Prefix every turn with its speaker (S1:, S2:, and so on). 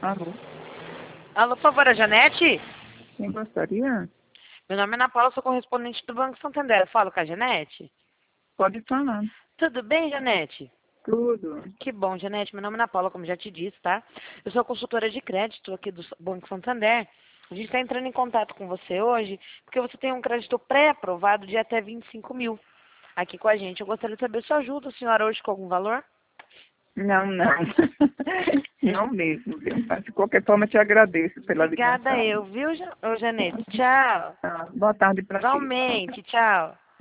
S1: Alô,
S2: Alô, por favor, a Janete?
S1: quem gostaria?
S2: Meu nome é Ana Paula, sou correspondente do Banco Santander. Eu falo com a Janete?
S1: Pode falar.
S2: Tudo bem, Janete?
S1: Tudo.
S2: Que bom, Janete. Meu nome é Ana Paula, como já te disse, tá? Eu sou consultora de crédito aqui do Banco Santander. A gente está entrando em contato com você hoje porque você tem um crédito pré-aprovado de até 25 mil aqui com a gente. Eu gostaria de saber se ajuda a senhora hoje com algum valor?
S1: Não, não. Não mesmo, viu? Mas, de qualquer forma, te agradeço pela
S2: Obrigada
S1: ligação.
S2: eu, viu, Janete? Tchau.
S1: Tá, boa tarde para ti.
S2: Igualmente, tchau.